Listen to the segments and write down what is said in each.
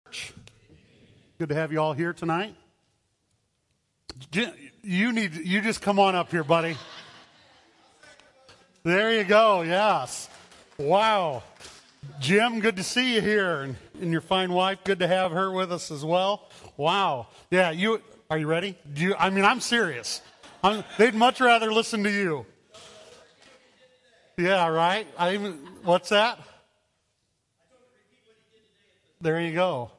Good to have you all here tonight. You just come on up here, buddy. There you go. Yes. Wow. Jim, good to see you here, and your fine wife. Good to have her with us as well. Wow. Yeah. Are you ready? I'm serious. They'd much rather listen to you. Yeah. Right. What's that? There you go.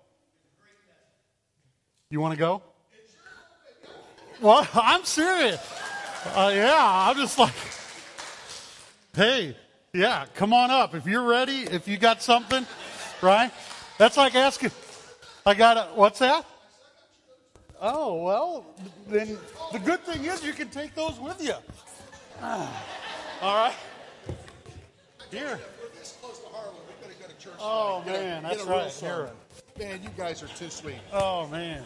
You want to go? Well, I'm serious. I'm just like, hey, yeah, come on up. If you're ready, if you got something, right? That's like asking, what's that? Oh, well, then the good thing is you can take those with you. All right. Here. We're this close to Harlan. We've got to go to church. Oh, man, that's right. Here. Man, you guys are too sweet. Oh, man.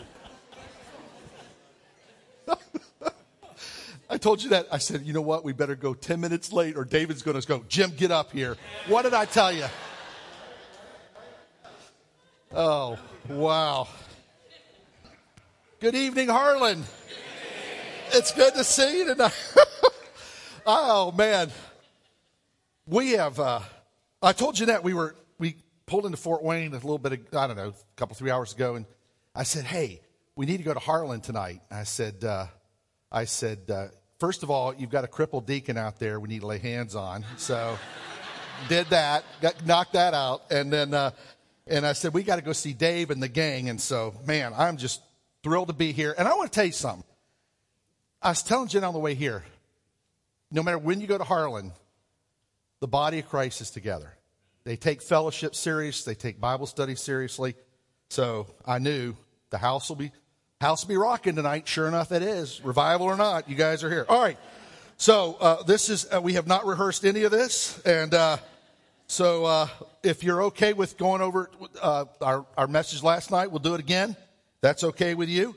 I told you that. I said, you know what? We better go 10 minutes late or David's going to go, Jim, get up here. What did I tell you? Oh, wow. Good evening, Harlan. It's good to see you tonight. Oh, man. We have, I told Jeanette we pulled into Fort Wayne a little bit, a couple, 3 hours ago. And I said, hey, we need to go to Harlan tonight. I said, first of all, you've got a crippled deacon out there we need to lay hands on. So did that, knocked that out. And then, and I said, we got to go see Dave and the gang. And so, man, I'm just thrilled to be here. And I want to tell you something. I was telling Jen on the way here, no matter when you go to Harlan, the body of Christ is together. They take fellowship serious. They take Bible study seriously. So I knew the house will be rocking tonight. Sure enough, it is. Revival or not, you guys are here. All right. So this is, we have not rehearsed any of this. And so if you're okay with going over our message last night, we'll do it again. That's okay with you.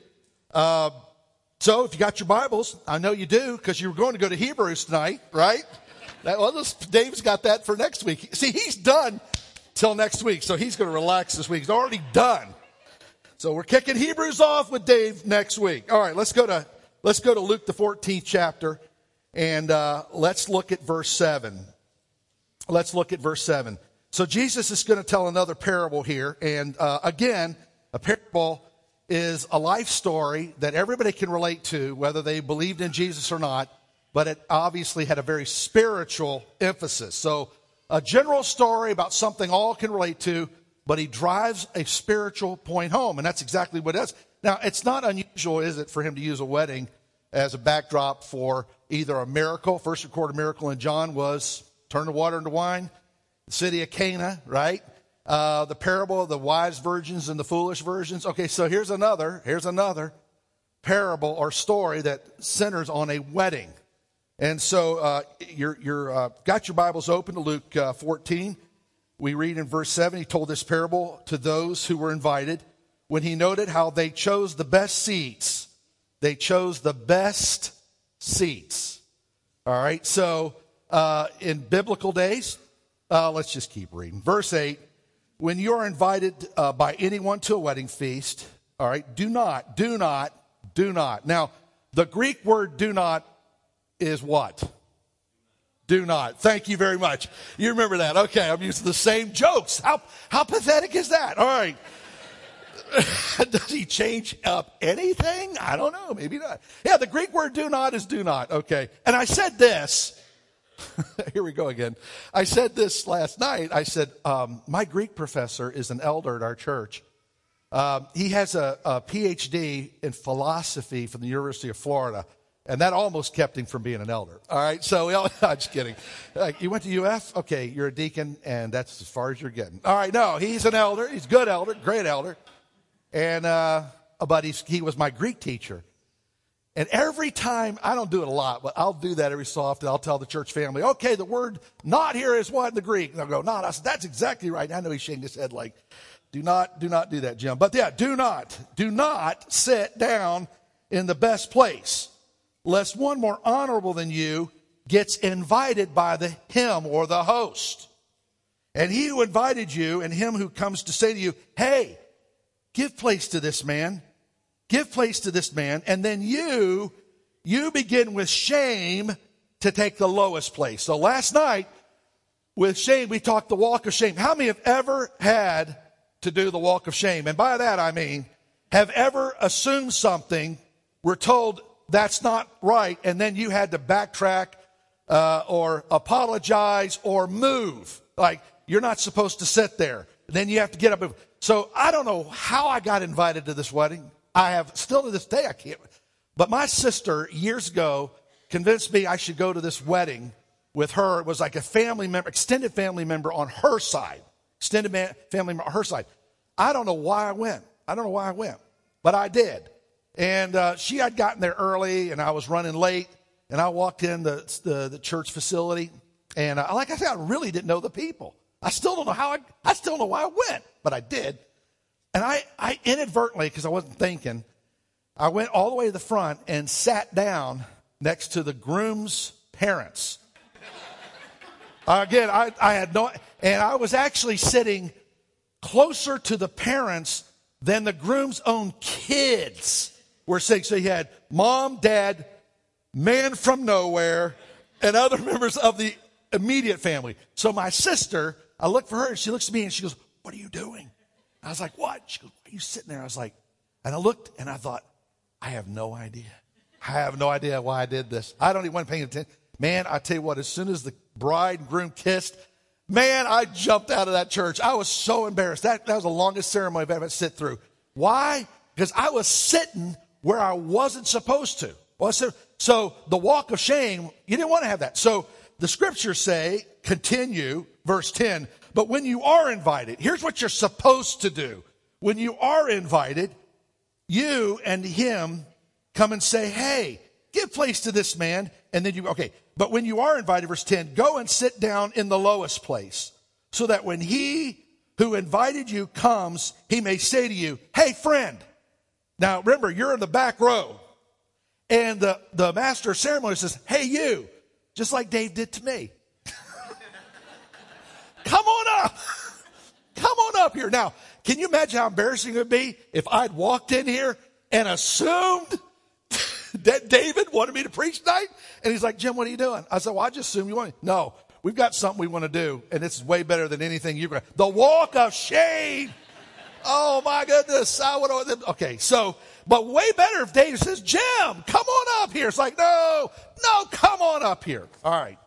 So if you got your Bibles, I know you do because you were going to go to Hebrews tonight, right? Dave's got that for next week. See, he's done till next week, so he's going to relax this week. He's already done. So we're kicking Hebrews off with Dave next week. All right, let's go to Luke the 14th chapter, and let's look at verse 7. Let's look at verse 7. So Jesus is going to tell another parable here, and again, a parable is a life story that everybody can relate to, whether they believed in Jesus or not, but it obviously had a very spiritual emphasis. So a general story about something all can relate to, but he drives a spiritual point home, and that's exactly what it is. Now, it's not unusual, is it, for him to use a wedding as a backdrop for either a miracle. First recorded miracle in John was turn the water into wine, the city of Cana, right? The parable of the wise virgins and the foolish virgins. Okay, so here's another parable or story that centers on a wedding. And so you're got your Bibles open to Luke 14. We read in verse 7, he told this parable to those who were invited when he noted how they chose the best seats. They chose the best seats. All right, so in biblical days, let's just keep reading. Verse 8, when you're invited by anyone to a wedding feast, all right, do not. Now, the Greek word do not is what? Do not. Thank you very much. You remember that. Okay, I'm using the same jokes. How pathetic is that? All right. Does he change up anything? I don't know. Maybe not. Yeah, the Greek word do not is do not. Okay. And I said this. Here we go again. I said this last night. I said, my Greek professor is an elder at our church. He has a PhD in philosophy from the University of Florida. And that almost kept him from being an elder. All right, so I'm just kidding. You went to UF? Okay, you're a deacon, and that's as far as you're getting. All right, no, he's an elder. He's a good elder, great elder. And but he was my Greek teacher. And every time, I don't do it a lot, but I'll do that every so often. I'll tell the church family, okay, the word not here is what in the Greek? And they'll go, not. I said, that's exactly right. And I know he's shaking his head like, do not do that, Jim. But yeah, do not sit down in the best place, lest one more honorable than you gets invited by him or the host. And he who invited you and him who comes to say to you, hey, Give place to this man. Give place to this man. And then you begin with shame to take the lowest place. So last night, with shame, we talked the walk of shame. How many have ever had to do the walk of shame? And by that I mean, have ever assumed something, were told that's not right, and then you had to backtrack or apologize or move. Like, you're not supposed to sit there. And then you have to get up. So I don't know how I got invited to this wedding. I have, still to this day, I can't. But my sister, years ago, convinced me I should go to this wedding with her. It was like a family member, extended family member on her side. Family member on her side. I don't know why I went. But I did. And she had gotten there early, and I was running late. And I walked in the church facility. And like I said, I really didn't know the people. I still don't know I still don't know why I went, but I did. And I inadvertently, because I wasn't thinking, I went all the way to the front and sat down next to the groom's parents. Again, I had no, and I was actually sitting closer to the parents than the groom's own kids were sitting. So you had mom, dad, man from nowhere, and other members of the immediate family. So my sister, I look for her, and she looks at me, and she goes, "What are you doing?" I was like, "What?" She goes, "Why are you sitting there?" I was like, and I looked, and I thought, I have no idea. I have no idea why I did this. I don't even want to pay attention. Man, I tell you what, as soon as the bride and groom kissed, man, I jumped out of that church. I was so embarrassed. That was the longest ceremony I've ever sit through. Why? Because I was sitting where I wasn't supposed to. Well, so the walk of shame, you didn't want to have that. So the scriptures say, continue, verse 10, but when you are invited, here's what you're supposed to do. When you are invited, you and him come and say, "Hey, give place to this man." And then but when you are invited, verse 10, go and sit down in the lowest place, so that when he who invited you comes, he may say to you, "Hey, friend." Now, remember, you're in the back row. And the master of ceremony says, "Hey, you," just like Dave did to me. Come on up. Come on up here. Now, can you imagine how embarrassing it would be if I'd walked in here and assumed that David wanted me to preach tonight? And he's like, "Jim, what are you doing?" I said, "Well, I just assumed you wanted." "No, we've got something we want to do, and it's way better than anything you've got. The walk of shame." Oh, my goodness. But way better if David says, "Jim, come on up here." It's like, no, come on up here. All right.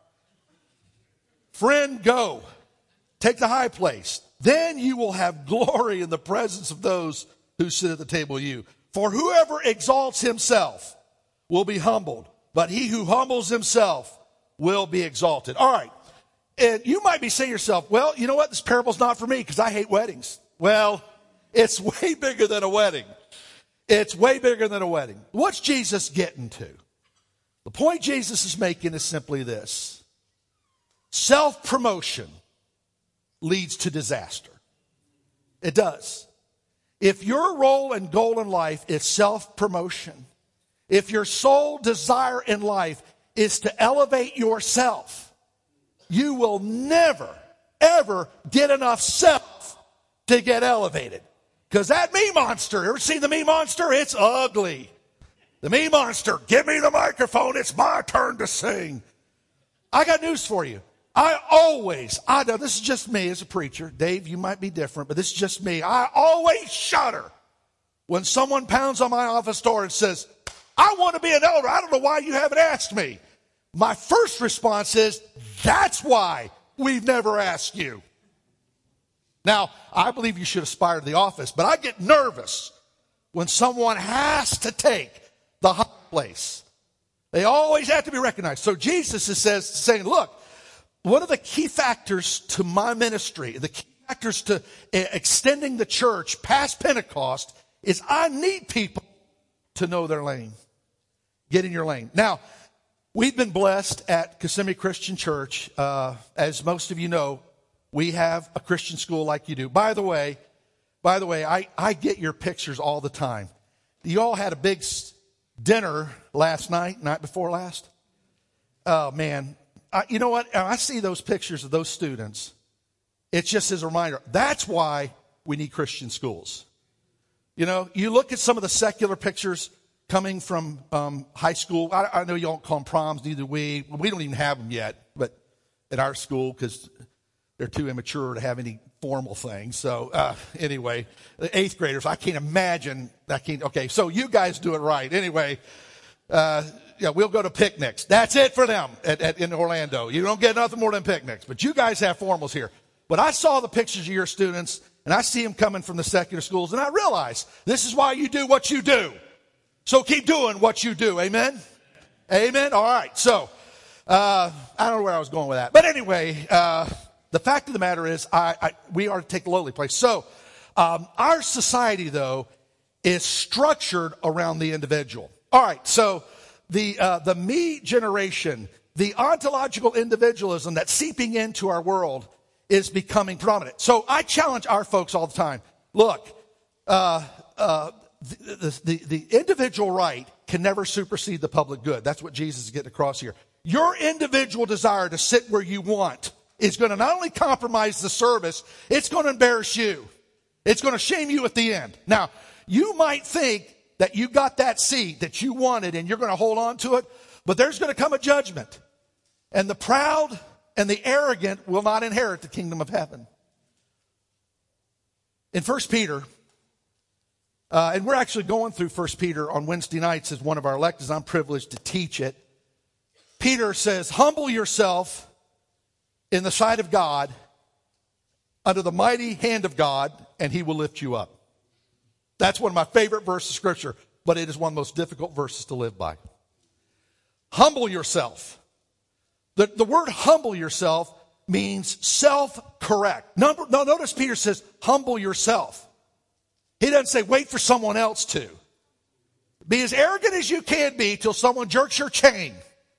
"Friend, go. Take the high place. Then you will have glory in the presence of those who sit at the table with you. For whoever exalts himself will be humbled, but he who humbles himself will be exalted." All right. And you might be saying to yourself, "Well, you know what? This parable's not for me because I hate weddings." Well, it's way bigger than a wedding. It's way bigger than a wedding. What's Jesus getting to? The point Jesus is making is simply this. Self-promotion leads to disaster. It does. If your role and goal in life is self-promotion, if your sole desire in life is to elevate yourself, you will never, ever get enough self to get elevated. Because that me monster, ever seen the me monster? It's ugly. The me monster, give me the microphone, it's my turn to sing. I got news for you. I know this is just me as a preacher. Dave, you might be different, but this is just me. I always shudder when someone pounds on my office door and says, "I want to be an elder. I don't know why you haven't asked me." My first response is, "That's why we've never asked you." Now, I believe you should aspire to the office, but I get nervous when someone has to take the high place. They always have to be recognized. So Jesus is saying, look, one of the key factors to my ministry, the key factors to extending the church past Pentecost, is I need people to know their lane. Get in your lane. Now, we've been blessed at Kissimmee Christian Church. As most of you know, we have a Christian school like you do. By the way, I get your pictures all the time. You all had a big dinner night before last. Oh, man. You know what? I see those pictures of those students. It's just as a reminder. That's why we need Christian schools. You know, you look at some of the secular pictures coming from high school. I know you don't call them proms, neither we. We don't even have them yet, but at our school, because they're too immature to have any formal things. So anyway, the 8th graders, I can't imagine. Okay, so you guys do it right. Anyway, we'll go to picnics. That's it for them in Orlando. You don't get nothing more than picnics. But you guys have formals here. But I saw the pictures of your students, and I see them coming from the secular schools, and I realize this is why you do what you do. So keep doing what you do. Amen? Amen? All right. So I don't know where I was going with that. But anyway, the fact of the matter is we are to take the lowly place. So our society, though, is structured around the individual. All right. So the me generation, the ontological individualism that's seeping into our world is becoming prominent. So I challenge our folks all the time. Look, the individual right can never supersede the public good. That's what Jesus is getting across here. Your individual desire to sit where you want is going to not only compromise the service, it's going to embarrass you. It's going to shame you at the end. Now, you might think that you got that seat that you wanted and you're going to hold on to it, but there's going to come a judgment. And the proud and the arrogant will not inherit the kingdom of heaven. In 1 Peter, and we're actually going through 1 Peter on Wednesday nights as one of our electives. I'm privileged to teach it. Peter says, humble yourself in the sight of God, under the mighty hand of God, and he will lift you up. That's one of my favorite verses of Scripture, but it is one of the most difficult verses to live by. Humble yourself. The word humble yourself means self-correct. Notice Peter says, humble yourself. He doesn't say, wait for someone else to. Be as arrogant as you can be till someone jerks your chain.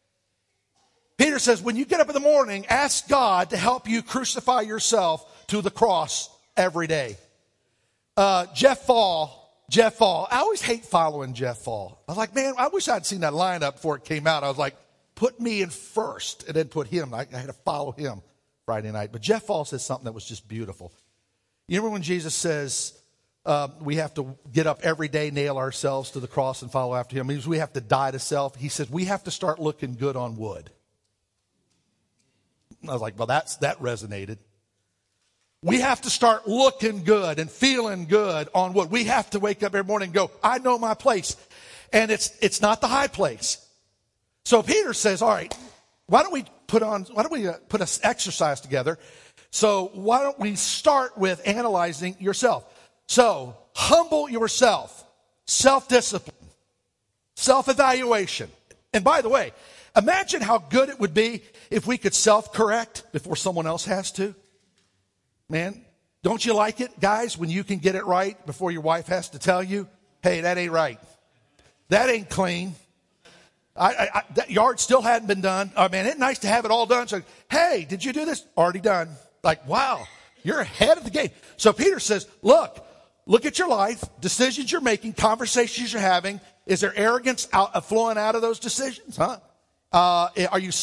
Peter says, when you get up in the morning, ask God to help you crucify yourself to the cross every day. Jeff Fall. I always hate following Jeff Fall. I was like, man, I wish I'd seen that lineup before it came out. I was like, put me in first and then put him. I had to follow him Friday night. But Jeff Fall says something that was just beautiful. You remember when Jesus says we have to get up every day, nail ourselves to the cross and follow after him? It means we have to die to self. He says we have to start looking good on wood. I was like, well, that resonated. We have to start looking good and feeling good on wood. We have to wake up every morning and go, I know my place. And it's not the high place. So Peter says, all right, why don't we put an exercise together? So why don't we start with analyzing yourself? So humble yourself, self-discipline, self-evaluation. And by the way, imagine how good it would be if we could self-correct before someone else has to. Man, don't you like it, guys, when you can get it right before your wife has to tell you, hey, that ain't right. That ain't clean. That yard still hadn't been done. Oh, man, it's nice to have it all done. So, hey, did you do this? Already done. Like, wow, you're ahead of the game. So Peter says, look at your life, decisions you're making, conversations you're having. Is there arrogance flowing out of those decisions? Are you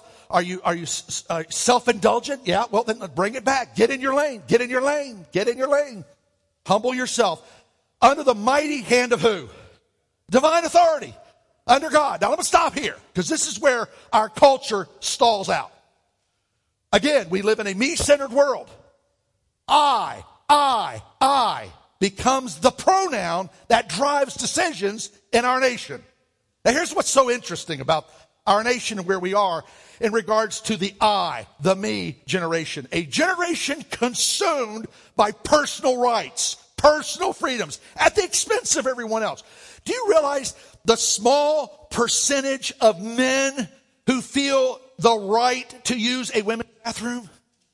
self-indulgent? Yeah, well, then bring it back. Get in your lane. Get in your lane. Get in your lane. Humble yourself. Under the mighty hand of who? Divine authority. Under God. Now, let me stop here, because this is where our culture stalls out. Again, we live in a me-centered world. I becomes the pronoun that drives decisions in our nation. Now, here's what's so interesting about our nation and where we are in regards to the I, the me generation. A generation consumed by personal rights, personal freedoms, at the expense of everyone else. Do you realize the small percentage of men who feel the right to use a women's bathroom?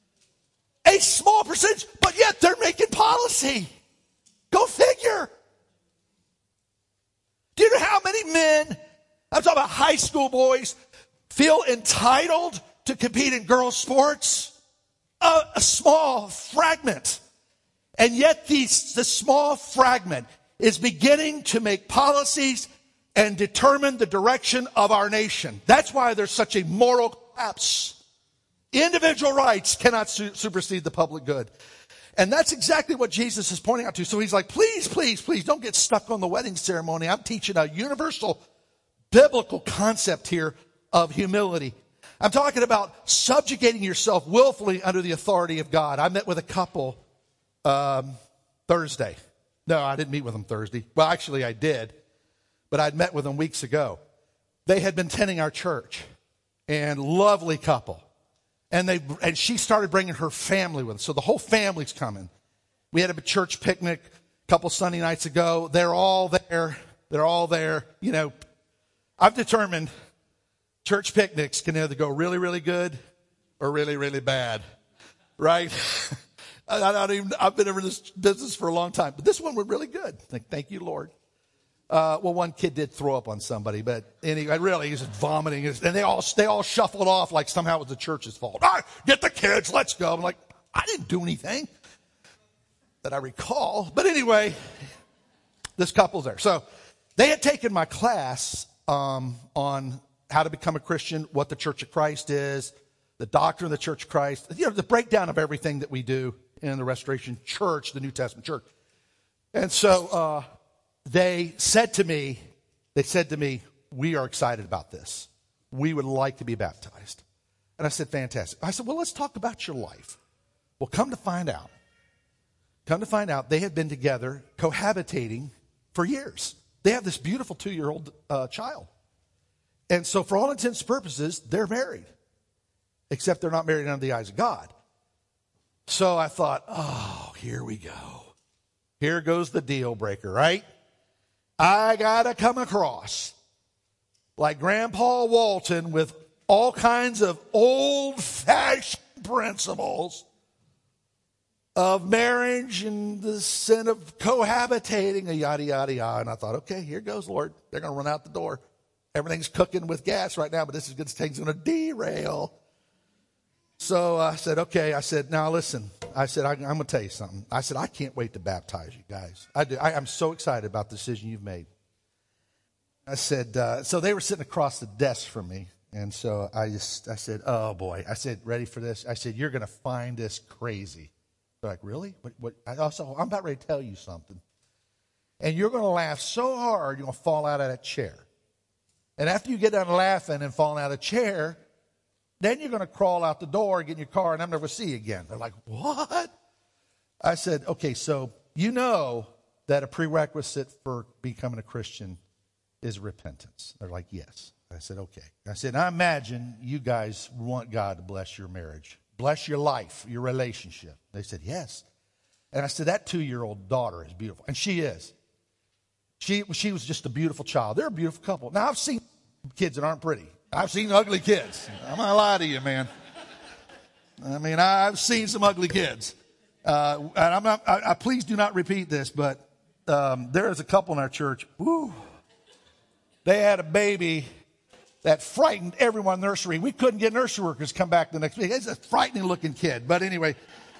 A small percentage, but yet they're making policy. Go figure. Do you know how many men, I'm talking about high school boys, feel entitled to compete in girls' sports? A small fragment. And yet the small fragment is beginning to make policies and determine the direction of our nation. That's why there's such a moral collapse. Individual rights cannot supersede the public good. And that's exactly what Jesus is pointing out to. So he's like, please, please, please don't get stuck on the wedding ceremony. I'm teaching a universal biblical concept here of humility. I'm talking about subjugating yourself willfully under the authority of God. I met with a couple Thursday. No, I didn't meet with them Thursday. Well, actually I did, but I'd met with them weeks ago. They had been attending our church, and lovely couple. And she started bringing her family with us. So the whole family's coming. We had a church picnic a couple Sunday nights ago. They're all there. They're all there. You know, I've determined church picnics can either go really, really good or really, really bad. Right? I've been in this business for a long time. But this one went really good. Thank you, Lord. Well, one kid did throw up on somebody, but anyway, really, he was just vomiting. And they all shuffled off like somehow it was the church's fault. Get the kids, let's go. I'm like, I didn't do anything that I recall. But anyway, this couple's there. So they had taken my class on how to become a Christian, what the Church of Christ is, the doctrine of the Church of Christ, you know, the breakdown of everything that we do in the Restoration Church, the New Testament church. And so they said to me, we are excited about this. We would like to be baptized. And I said, fantastic. I said, well, let's talk about your life. Well, come to find out, they had been together cohabitating for years. They have this beautiful 2-year-old child. And so for all intents and purposes, they're married. Except they're not married under the eyes of God. So I thought, oh, here we go. Here goes the deal breaker, right? I got to come across like Grandpa Walton with all kinds of old-fashioned principles of marriage and the sin of cohabitating, and yada, yada, yada. And I thought, okay, here goes, Lord. They're going to run out the door. Everything's cooking with gas right now, but this thing's going to derail. So I said, okay. I said, now listen. I said, I'm going to tell you something. I said, I can't wait to baptize you guys. I'm so excited about the decision you've made. I said, so they were sitting across the desk from me. And so I said, oh boy. I said, ready for this? I said, you're going to find this crazy. They're like, really? What? I'm about ready to tell you something. And you're going to laugh so hard, you're going to fall out of that chair. And after you get done laughing and falling out of the chair, then you're going to crawl out the door, get in your car, and I'm never going to see you again. They're like, what? I said, okay, so you know that a prerequisite for becoming a Christian is repentance. They're like, yes. I said, okay. I said, I imagine you guys want God to bless your marriage, bless your life, your relationship. They said, yes. And I said, that 2-year-old daughter is beautiful. And she is. She was just a beautiful child. They're a beautiful couple. Now, I've seen kids that aren't pretty. I've seen ugly kids. I'm not gonna lie to you, man. I mean, I've seen some ugly kids. And I'm not. Please do not repeat this, but there is a couple in our church. Woo, they had a baby that frightened everyone in the nursery. We couldn't get nursery workers to come back the next week. It's a frightening looking kid. But anyway,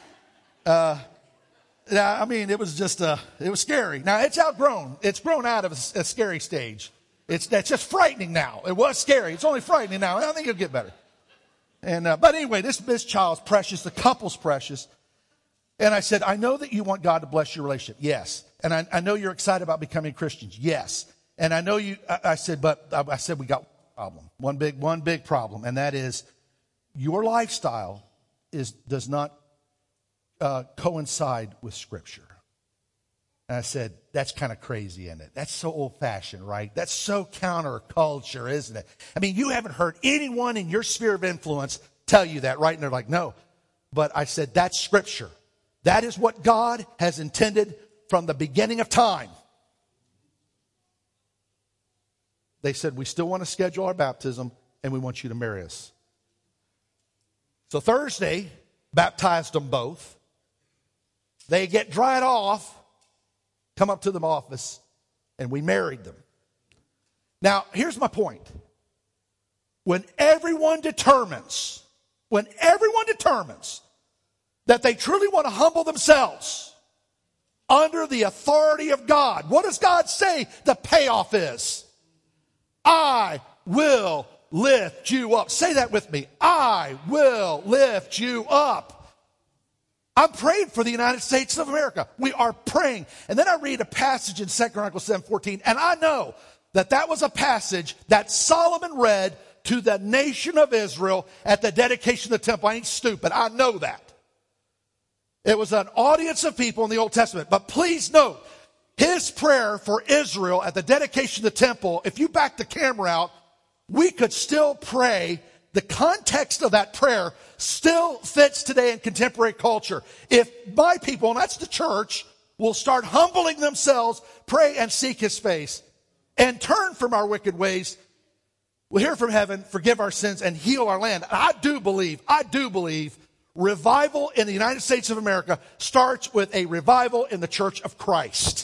I mean, it was scary. Now it's outgrown. It's grown out of a scary stage. That's just frightening now. It was scary. It's only frightening now. I think it'll get better. And but anyway, this child's precious. The couple's precious. And I said, I know that you want God to bless your relationship. Yes. And I know you're excited about becoming Christians. Yes. And I know you. I said we got one problem. One big problem, and that is your lifestyle does not coincide with Scripture. And I said, that's kind of crazy, isn't it? That's so old-fashioned, right? That's so counterculture, isn't it? I mean, you haven't heard anyone in your sphere of influence tell you that, right? And they're like, no. But I said, that's Scripture. That is what God has intended from the beginning of time. They said, we still want to schedule our baptism, and we want you to marry us. So Thursday, baptized them both. They get dried off. Come up to the office, and we married them. Now, here's my point. When everyone determines that they truly want to humble themselves under the authority of God, what does God say the payoff is? I will lift you up. Say that with me. I will lift you up. I'm praying for the United States of America. We are praying. And then I read a passage in 2 Chronicles 7:14, and I know that was a passage that Solomon read to the nation of Israel at the dedication of the temple. I ain't stupid. I know that. It was an audience of people in the Old Testament. But please note, his prayer for Israel at the dedication of the temple, if you back the camera out, we could still pray. The context of that prayer still fits today in contemporary culture. If my people, and that's the church, will start humbling themselves, pray and seek his face, and turn from our wicked ways, we'll hear from heaven, forgive our sins, and heal our land. And I do believe revival in the United States of America starts with a revival in the Church of Christ.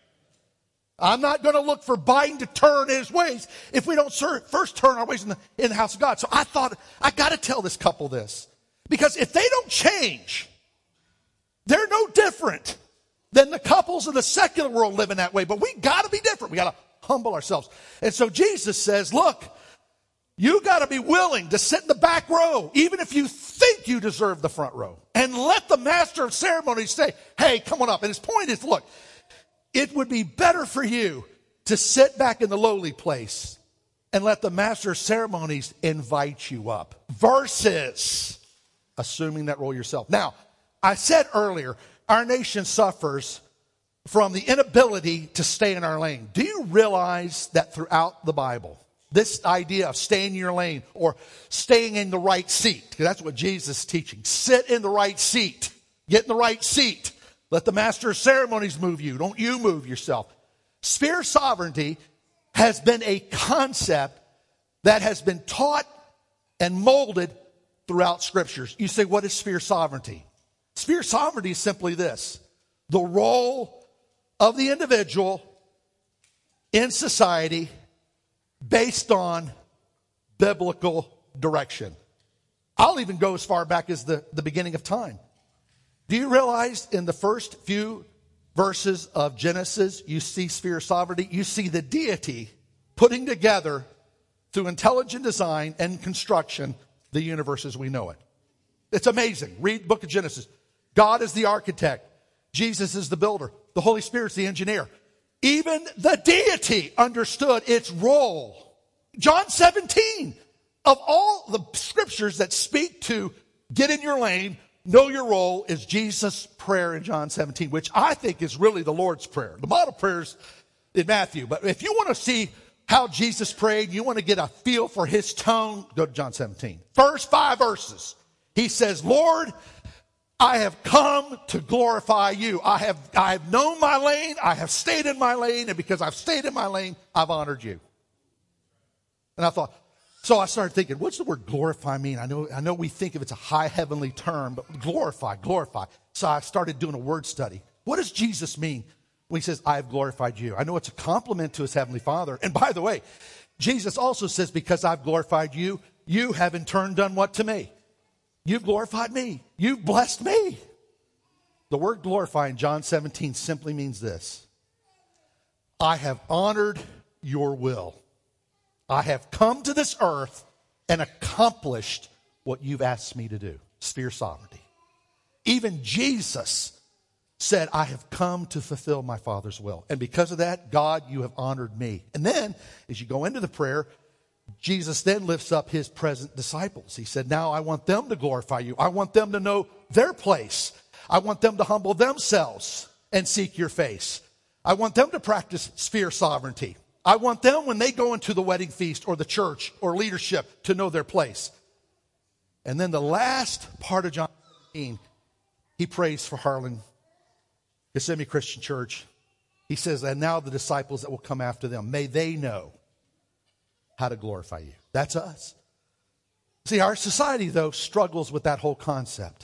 I'm not going to look for Biden to turn his ways if we don't first turn our ways in the house of God. So I thought, I got to tell this couple this. Because if they don't change, they're no different than the couples in the secular world living that way. But we got to be different. We got to humble ourselves. And so Jesus says, look, you got to be willing to sit in the back row, even if you think you deserve the front row. And let the master of ceremonies say, hey, come on up. And his point is, look, it would be better for you to sit back in the lowly place and let the master of ceremonies invite you up versus assuming that role yourself. Now, I said earlier, our nation suffers from the inability to stay in our lane. Do you realize that throughout the Bible, this idea of staying in your lane or staying in the right seat, because that's what Jesus is teaching. Sit in the right seat. Get in the right seat. Let the master of ceremonies move you. Don't you move yourself. Sphere sovereignty has been a concept that has been taught and molded throughout scriptures. You say, what is sphere sovereignty? Sphere sovereignty is simply this: the role of the individual in society based on biblical direction. I'll even go as far back as the beginning of time. Do you realize in the first few verses of Genesis, you see sphere sovereignty? You see the deity putting together through intelligent design and construction the universe as we know it. It's amazing. Read the book of Genesis. God is the architect. Jesus is the builder. The Holy Spirit's the engineer. Even the deity understood its role. John 17, of all the scriptures that speak to get in your lane, know your role, is Jesus' prayer in John 17, which I think is really the Lord's Prayer. The model prayer's in Matthew. But if you want to see how Jesus prayed, you want to get a feel for his tone, go to John 17. First 5 verses. He says, Lord, I have come to glorify you. I have known my lane. I have stayed in my lane. And because I've stayed in my lane, I've honored you. And I thought, so I started thinking, what's the word glorify mean? I know we think of it's a high heavenly term, but glorify. So I started doing a word study. What does Jesus mean when he says, I have glorified you? I know it's a compliment to his heavenly Father. And by the way, Jesus also says, because I've glorified you, you have in turn done what to me? You've glorified me. You've blessed me. The word glorify in John 17 simply means this: I have honored your will. I have come to this earth and accomplished what you've asked me to do. Sphere sovereignty. Even Jesus said, I have come to fulfill my Father's will. And because of that, God, you have honored me. And then, as you go into the prayer, Jesus then lifts up his present disciples. He said, now I want them to glorify you. I want them to know their place. I want them to humble themselves and seek your face. I want them to practice sphere sovereignty. I want them, when they go into the wedding feast or the church or leadership, to know their place. And then the last part of John 17, he prays for Harlan Gethsemane Christian Church. He says, and now the disciples that will come after them, may they know how to glorify you. That's us. See, our society, though, struggles with that whole concept.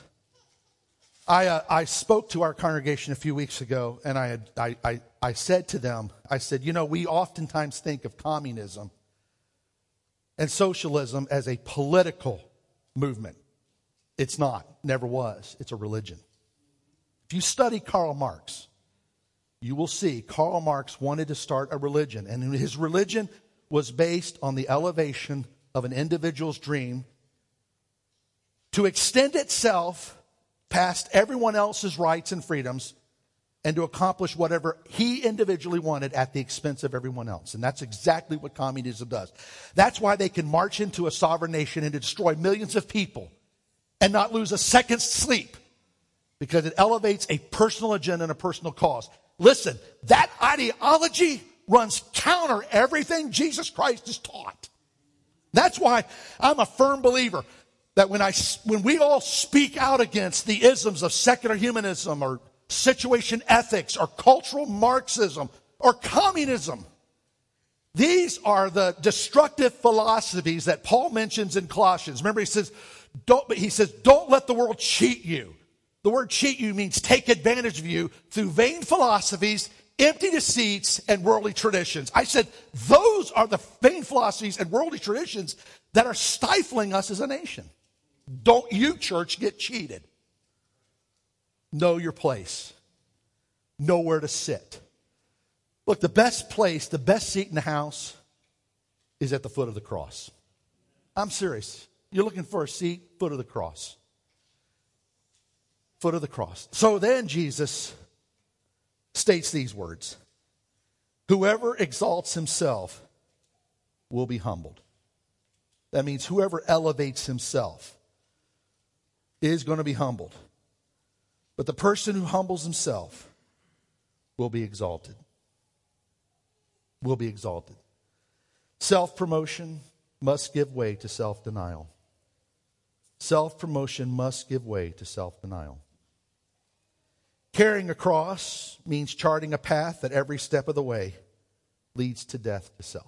I spoke to our congregation a few weeks ago, and I said to them, I said, you know, we oftentimes think of communism and socialism as a political movement. It's not, never was. It's a religion. If you study Karl Marx, you will see Karl Marx wanted to start a religion, and his religion was based on the elevation of an individual's dream to extend itself past everyone else's rights and freedoms and to accomplish whatever he individually wanted at the expense of everyone else. And that's exactly what communism does. That's why they can march into a sovereign nation and destroy millions of people and not lose a second's sleep, because it elevates a personal agenda and a personal cause. Listen, that ideology runs counter everything Jesus Christ has taught. That's why I'm a firm believer that when we all speak out against the isms of secular humanism or situation ethics or cultural Marxism or communism, these are the destructive philosophies that Paul mentions in Colossians. Remember, he says, don't let the world cheat you. The word cheat you means take advantage of you through vain philosophies, empty deceits, and worldly traditions. I said, those are the vain philosophies and worldly traditions that are stifling us as a nation. Don't you, church, get cheated. Know your place. Know where to sit. Look, the best place, the best seat in the house is at the foot of the cross. I'm serious. You're looking for a seat, foot of the cross. Foot of the cross. So then Jesus states these words. Whoever exalts himself will be humbled. That means whoever elevates himself is going to be humbled. But the person who humbles himself will be exalted. Will be exalted. Self-promotion must give way to self-denial. Self-promotion must give way to self-denial. Carrying a cross means charting a path that every step of the way leads to death to self.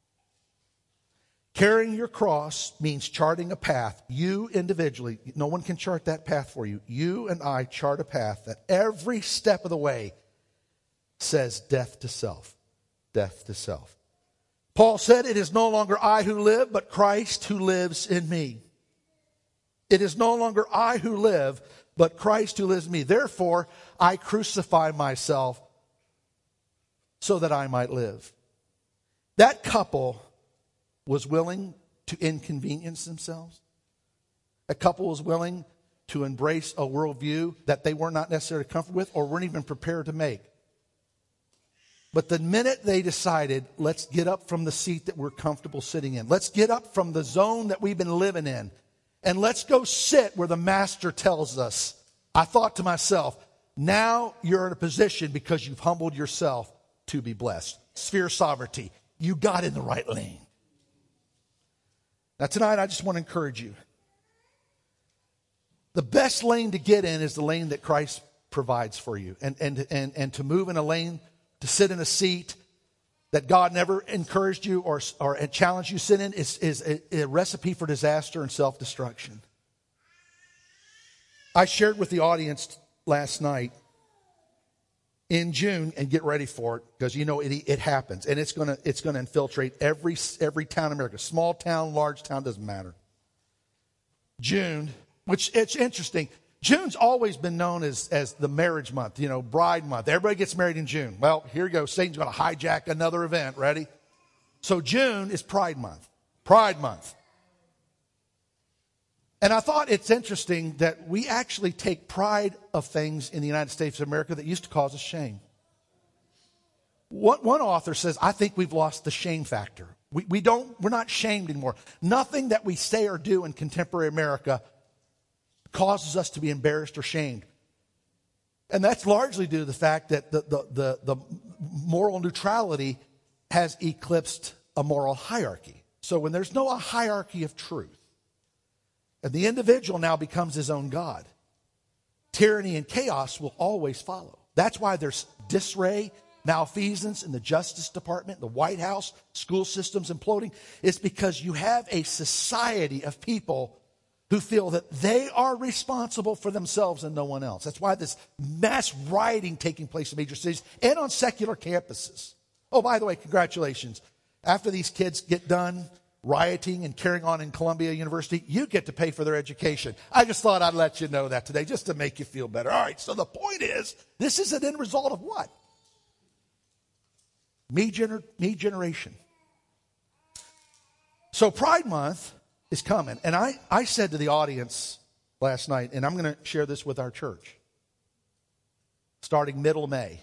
Carrying your cross means charting a path. You individually, no one can chart that path for you. You and I chart a path that every step of the way says death to self. Death to self. Paul said, it is no longer I who live, but Christ who lives in me. It is no longer I who live, but Christ who lives in me. Therefore, I crucify myself so that I might live. That couple was willing to inconvenience themselves. A couple was willing to embrace a worldview that they were not necessarily comfortable with or weren't even prepared to make. But the minute they decided, let's get up from the seat that we're comfortable sitting in. Let's get up from the zone that we've been living in. And let's go sit where the master tells us. I thought to myself, now you're in a position because you've humbled yourself to be blessed. Sphere sovereignty. You got in the right lane. Now tonight I just want to encourage you. The best lane to get in is the lane that Christ provides for you. And to move in a lane, to sit in a seat that God never encouraged you or challenged you to sit in is a recipe for disaster and self-destruction. I shared with the audience last night in June, and get ready for it because you know it happens, and it's gonna infiltrate every town in America, small town, large town, doesn't matter. June, which it's interesting. June's always been known as the marriage month, bride month. Everybody gets married in June. Well, here you go. Satan's going to hijack another event. Ready? So June is Pride Month. Pride Month. And I thought it's interesting that we actually take pride of things in the United States of America that used to cause us shame. One author says, I think we've lost the shame factor. We're not shamed anymore. Nothing that we say or do in contemporary America causes us to be embarrassed or shamed. And that's largely due to the fact that the moral neutrality has eclipsed a moral hierarchy. So when there's no hierarchy of truth, and the individual now becomes his own God, tyranny and chaos will always follow. That's why there's disarray, malfeasance in the Justice Department, the White House, school systems imploding. It's because you have a society of people who feel that they are responsible for themselves and no one else. That's why this mass rioting taking place in major cities and on secular campuses. Oh, by the way, congratulations. After these kids get done rioting and carrying on in Columbia University, you get to pay for their education. I just thought I'd let you know that today just to make you feel better. All right, so the point is, this is an end result of what? Me generation. So Pride Month is coming. And I said to the audience last night, and I'm going to share this with our church. Starting middle of May,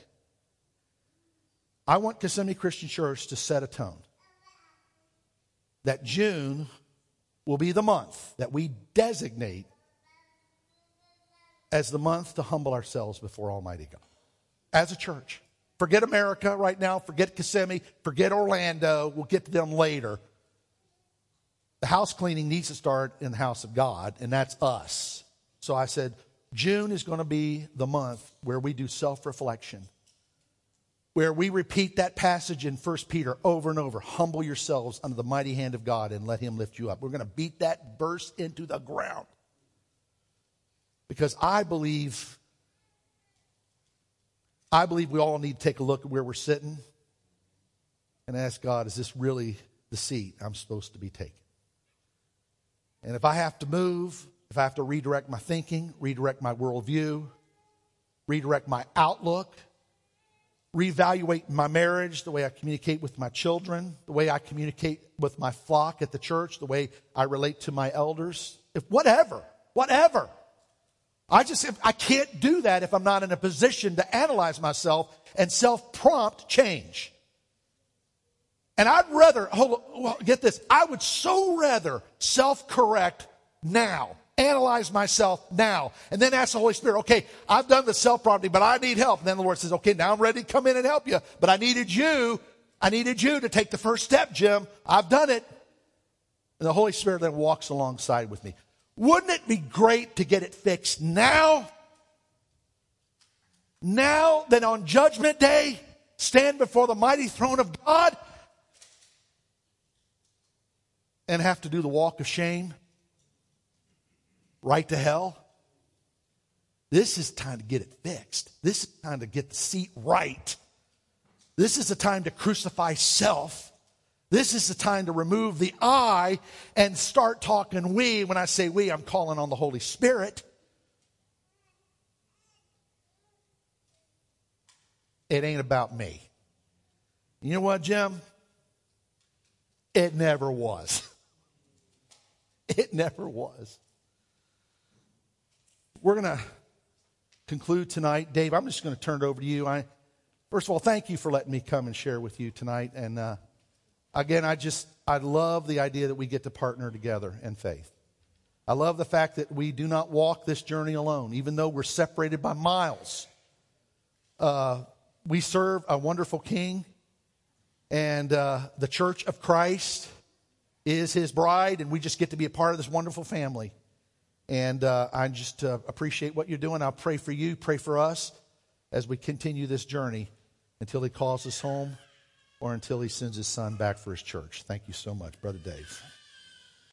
I want Kissimmee Christian Church to set a tone that June will be the month that we designate as the month to humble ourselves before Almighty God. As a church. Forget America right now. Forget Kissimmee. Forget Orlando. We'll get to them later. The house cleaning needs to start in the house of God, and that's us. So I said, June is going to be the month where we do self-reflection, where we repeat that passage in 1 Peter over and over. Humble yourselves under the mighty hand of God and let him lift you up. We're going to beat that verse into the ground. Because I believe we all need to take a look at where we're sitting and ask God, is this really the seat I'm supposed to be taking? And if I have to move, if I have to redirect my thinking, redirect my worldview, redirect my outlook, reevaluate my marriage, the way I communicate with my children, the way I communicate with my flock at the church, the way I relate to my elders, whatever. I can't do that if I'm not in a position to analyze myself and self-prompt change. And I'd rather, get this, I would so rather self-correct now, analyze myself now, and then ask the Holy Spirit, okay, I've done the self-prompting, but I need help. And then the Lord says, okay, now I'm ready to come in and help you, but I needed you to take the first step, Jim. I've done it. And the Holy Spirit then walks alongside with me. Wouldn't it be great to get it fixed now? Now that on Judgment Day, stand before the mighty throne of God and have to do the walk of shame right to hell? This is time to get it fixed. This is time to get the seat right. This is the time to crucify self. This is the time to remove the I and start talking we. When I say we, I'm calling on the Holy Spirit. It ain't about me. You know what, Jim? It never was. It never was. We're going to conclude tonight. Dave, I'm just going to turn it over to you. First of all, thank you for letting me come and share with you tonight. And again, I love the idea that we get to partner together in faith. I love the fact that we do not walk this journey alone, even though we're separated by miles. We serve a wonderful King, and the Church of Christ is his bride, and we just get to be a part of this wonderful family. And I just appreciate what you're doing. I'll pray for you, pray for us as we continue this journey until he calls us home or until he sends his son back for his church. Thank you so much, Brother Dave.